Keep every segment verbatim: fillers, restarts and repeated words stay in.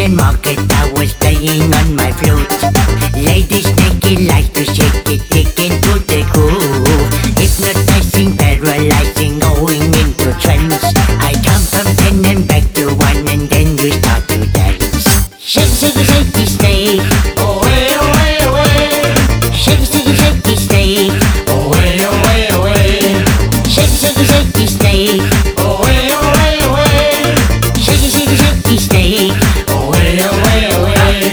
Indian market, I was playing on my flute. Lady Snakey likes to shake it, taking to the groove. Hypnotizing, paralyzing, going into trance. I jump from ten and back to one, and then we start to dance. Shake, shake, shakey snake, away, away, away. Shake, shake, shakey snake, away, away, away. Shake, shake, shakey snake, away, away, away. Shake, shake, shakey snake, away, away, away.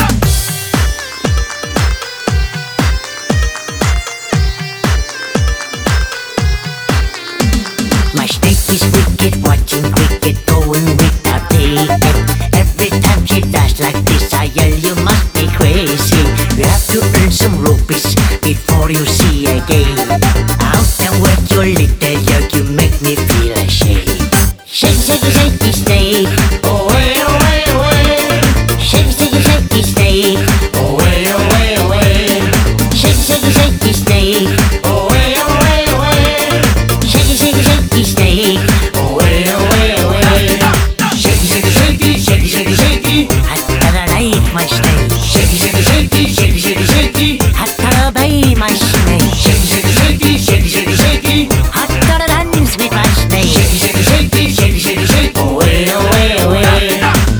My snake is wicked, watching cricket, going without ticket. Every time she does like this, I yell, you must be crazy. You have to earn some rupees before you see again. Out and work your little jerk, you make me feel ashamed. Shake, shake, shakey snake, away, away, away. Shake, shake, shakey snake, away, away, away. Shake, shake, shakey snake, away, away, away. Shake, shake, shakey snake, away, away, away. Shaky, shaky, shaky, shaky, shaky, shaky. Hatta like my snake, Shaky, shaky, shaky, shaky, shaky, shaky. hatta obey my snake, Shaky, shaky, shaky, shaky, shaky, shaky. hatta dance with my snake. Shaky, shaky, shaky, shaky, shaky, shaky. Away, away, away.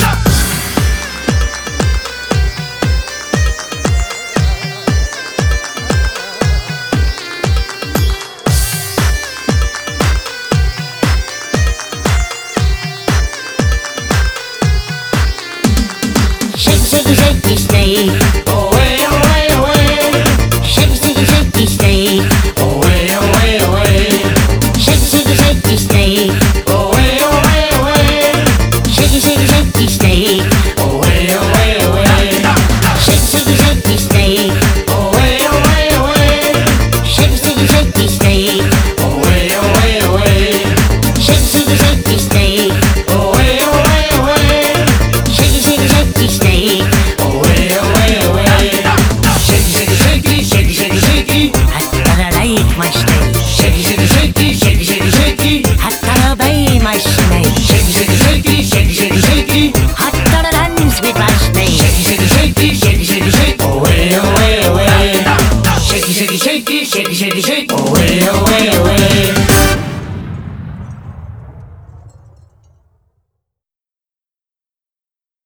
Shake, shake, shakey snake, Away, away, away. shake, shake, shakey snake, Away, away, away. shake, shake, shakey snake, Away, away, away. shake, shake, shakey snake, Away, away, away. shake, shake, shakey snake, Away, away, away. shake, shake, shakey snake, Away, away, away. shake, shake, shakey snake, Away, away, away. shake, shake, shakey snake. Away, away, away. Shaky, shaky, shaky, shaky, shaky, shaky. Hatta like my snake, Shaky, shaky, shaky, shaky, shaky, shaky. hatta obey my snake.